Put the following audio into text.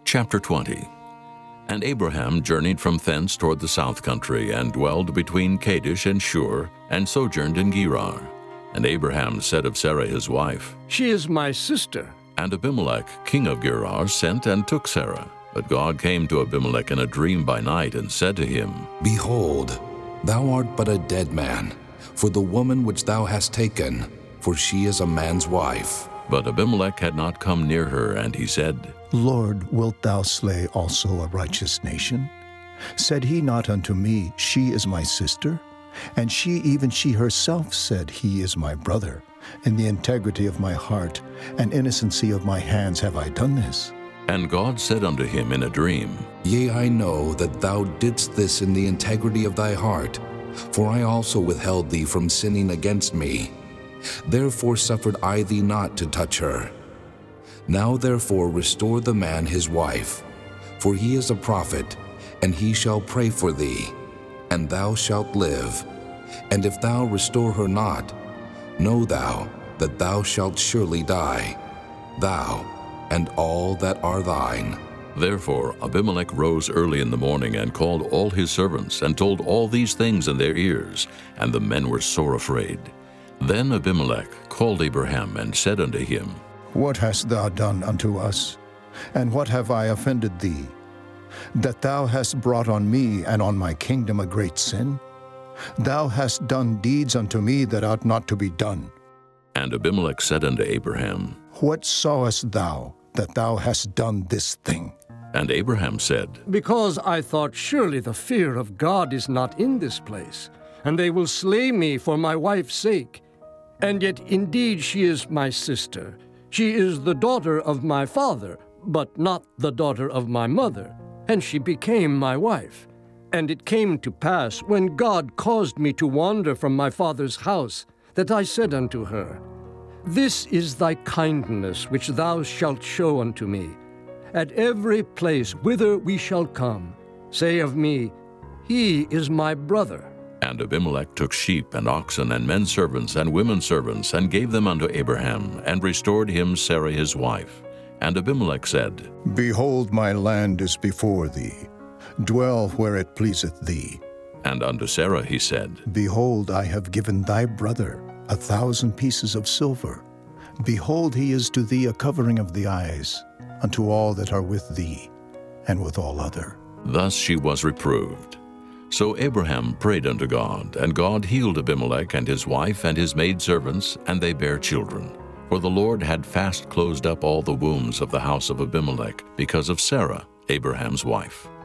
Chapter 20. And Abraham journeyed from thence toward the south country, and dwelled between Kadesh and Shur, and sojourned in Gerar. And Abraham said of Sarah his wife, She is my sister. And Abimelech king of Gerar sent and took Sarah. But God came to Abimelech in a dream by night, and said to him, Behold, thou art but a dead man, for the woman which thou hast taken, for she is a man's wife. But Abimelech had not come near her, and he said, Lord, wilt thou slay also a righteous nation? Said he not unto me, She is my sister? And even she herself said, He is my brother. In the integrity of my heart and innocency of my hands have I done this. And God said unto him in a dream, Yea, I know that thou didst this in the integrity of thy heart, for I also withheld thee from sinning against me. Therefore suffered I thee not to touch her. Now therefore restore the man his wife, for he is a prophet, and he shall pray for thee, and thou shalt live. And if thou restore her not, know thou that thou shalt surely die, thou and all that are thine. Therefore Abimelech rose early in the morning, and called all his servants, and told all these things in their ears, and the men were sore afraid. Then Abimelech called Abraham, and said unto him, What hast thou done unto us? And what have I offended thee? That thou hast brought on me and on my kingdom a great sin? Thou hast done deeds unto me that ought not to be done. And Abimelech said unto Abraham, What sawest thou that thou hast done this thing? And Abraham said, Because I thought, surely the fear of God is not in this place, and they will slay me for my wife's sake. And yet indeed she is my sister. She is the daughter of my father, but not the daughter of my mother. And she became my wife. And it came to pass, when God caused me to wander from my father's house, that I said unto her, This is thy kindness which thou shalt show unto me. At every place whither we shall come, say of me, He is my brother. And Abimelech took sheep and oxen and men servants and women servants, and gave them unto Abraham, and restored him Sarah his wife. And Abimelech said, Behold, my land is before thee. Dwell where it pleaseth thee. And unto Sarah he said, Behold, I have given thy brother 1,000 pieces of silver. Behold, he is to thee a covering of the eyes, unto all that are with thee, and with all other. Thus she was reproved. So Abraham prayed unto God, and God healed Abimelech and his wife and his maidservants, and they bare children. For the Lord had fast closed up all the wombs of the house of Abimelech, because of Sarah, Abraham's wife.